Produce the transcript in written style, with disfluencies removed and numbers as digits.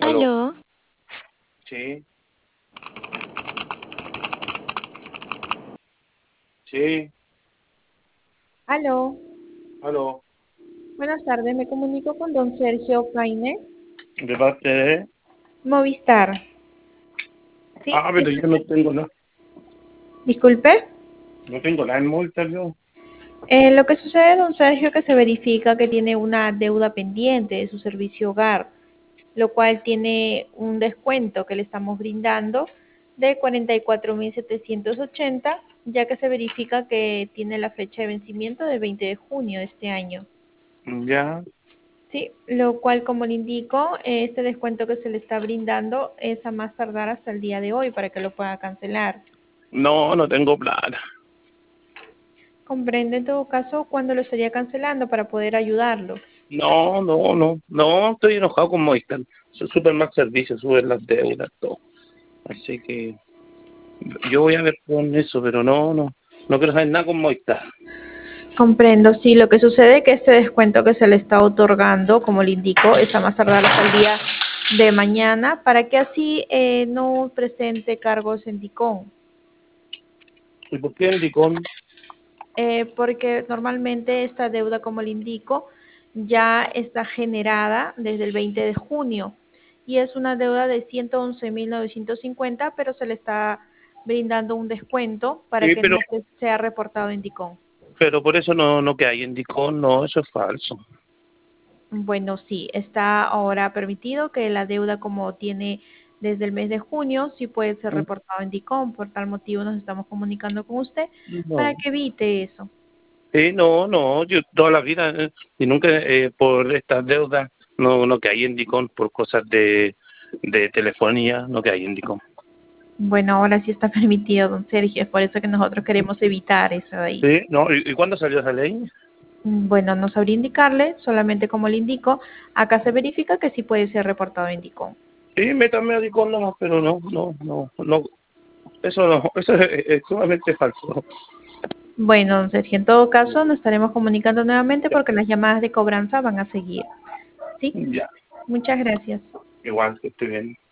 Aló. Aló, Sí, sí, Aló, aló. buenas tardes, me comunico con don Sergio Caine, ¿De parte de? Movistar. Sí, Pero yo no tengo nada. disculpe. No tengo nada en Movistar yo. Lo que sucede, don Sergio, es que se verifica que tiene una deuda pendiente de su servicio hogar, lo cual tiene un descuento que le estamos brindando de 44.780, ya que se verifica que tiene la fecha de vencimiento del 20 de junio de este año. Ya. Sí, lo cual, como le indico, este descuento que se le está brindando es a más tardar hasta el día de hoy para que lo pueda cancelar. No, no tengo plata. Comprende en todo caso cuándo lo estaría cancelando para poder ayudarlo. No, no, no. No, estoy enojado con Movistar. Súper mal servicio, suben las deudas, todo. Así que yo voy a ver con eso, pero no, no. No quiero saber nada con Movistar. Comprendo, sí, lo que sucede es que este descuento que se le está otorgando, como le indico, es a más tardar hasta el día de mañana para que así no presente cargos en DICOM. ¿Y por qué el Dicom? Porque normalmente esta deuda, como le indico, ya está generada desde el 20 de junio y es una deuda de 111.950, pero se le está brindando un descuento para Sí, que no sea reportado en DICOM. pero por eso no que hay en Dicom, no, eso es falso. Bueno, sí, está ahora permitido que la deuda, como tiene desde el mes de junio, sí puede ser reportado en DICOM. Por tal motivo nos estamos comunicando con usted para No. que evite eso. Sí, no, no, yo toda la vida y nunca por estas deudas no caí en Dicom por cosas de telefonía, no caí en Dicom. Bueno, ahora sí está permitido, don Sergio, es por eso que nosotros queremos evitar eso de ahí. Sí, no, ¿y cuándo salió esa ley? Bueno, no sabría indicarle, solamente como le indico, acá se verifica que sí puede ser reportado en DICOM. Sí, métame a Dicom nomás, pero no, eso es sumamente falso. Bueno, don Sergio, en todo caso nos estaremos comunicando nuevamente porque las llamadas de cobranza van a seguir. ¿Sí? Ya, Muchas gracias. igual que estoy bien.